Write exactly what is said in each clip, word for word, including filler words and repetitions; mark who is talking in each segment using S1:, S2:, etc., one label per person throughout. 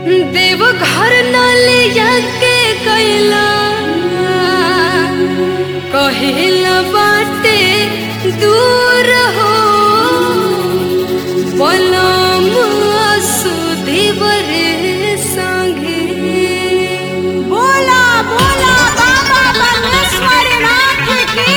S1: देवघर न ले जाके कैला कहेला बाटे दूर हो पलम सुधीवर संगे।
S2: बोला बोला बाबा परमेश्वर नाथ की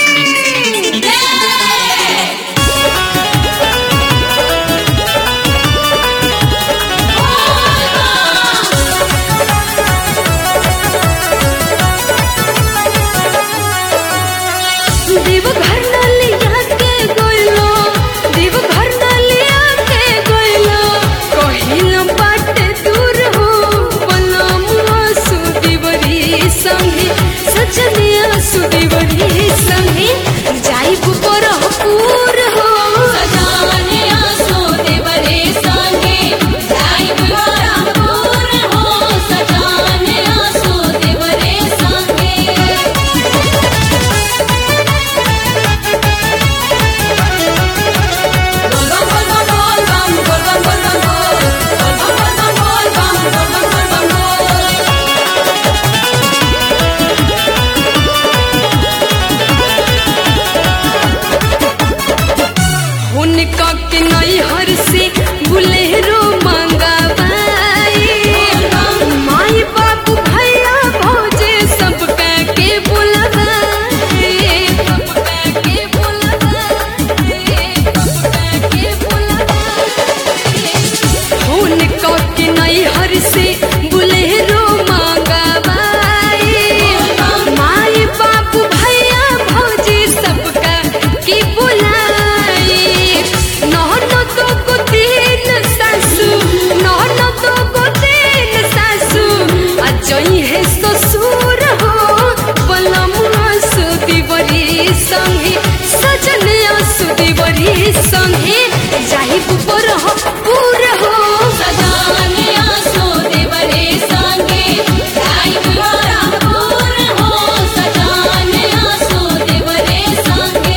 S1: देवघर न लिया के गइलो देवघर न लिया के गइलो कहिला बाटे दूर हो पलम सुधीवरी संगे सजनिया सुधीवरी संगे जाइब बरहपुर हो
S2: सजनिया सुधीवरी संगे जाइब बरहपुर हो सजनिया सुधीवरी संगे।
S1: उनका के नैहर से बुलेरो मंगावाई माई बाबू भैया भौजे सबका के बुलवाई सबका के बुलवाई सबका के बुलवाई उनका के नैहर से बुलेरो मंगावाई माई बाबू भैया भौजे सबका के बुलवाई ससुर हो पलमुआ सुधीवरी संगे सजनिया सुधीवरी संगे जाइब बरहपुर हो
S2: सजनिया सुधीवरी संगे जाइब बरहपुर हो सजनिया सुधीवरी संगे।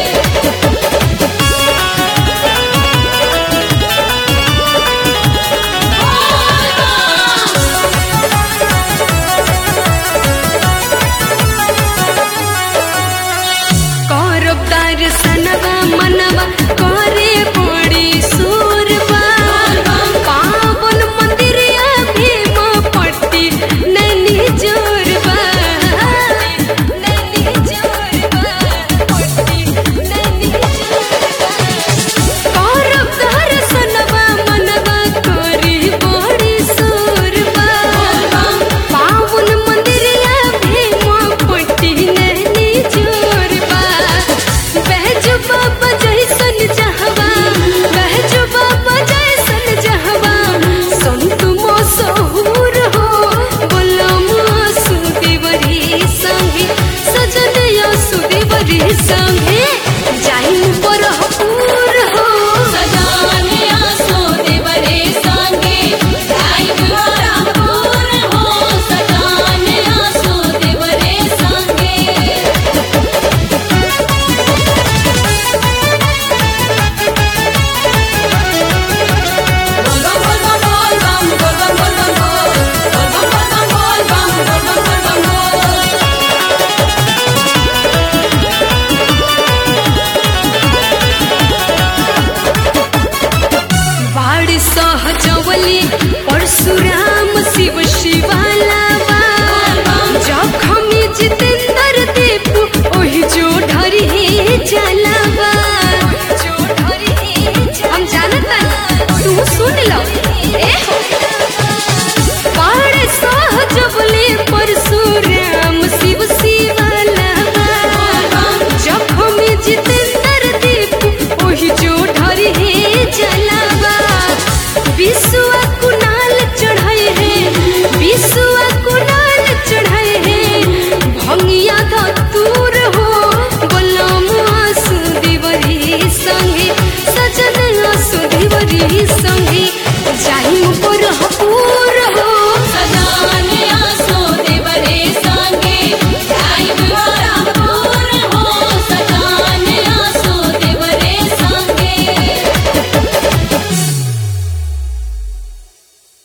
S1: दर्शनवा मनवा करे बड़ी सूरबा पावन मंदिरिया भीम पट्टी नैनी जोरबा नैनी जोरबा पट्टी नैनी जोरबा करब दर्शनवा मनवा करे बड़ी सूरबा पावन मंदिरिया भीम पट्टी नैनी जोरबा बहजो बाबा जैसन जहवा बहजो बाबा जैसन जहवा संत मशहूर हो बोलमुआ सुधीवरी संगे सजनिया सुधीवरी संगे जाइब बरहपुर हो
S2: सजनिया सुधीवरी संगे जाइब बरहपुर हो सजनिया सुधीवरी संगे।
S1: बाड़ सहजवली परशुराम शिव शिवाला जखमी जितेंद्र देव ओहि जो ढरी जलावा हम जानता तू सुन लो ए हो बाड़ सहजवली परशुराम शिव शिवाला जखमी जितेंद्र देव ओहि जो ढरी जलावा विश्वा कुनाल चढ़ाए हैं विश्वा कुनाल चढ़ाए हैं भंगिया धतूर हो बोलमुआ सुधीवरी संगे सजनिया सुधीवरी संगे।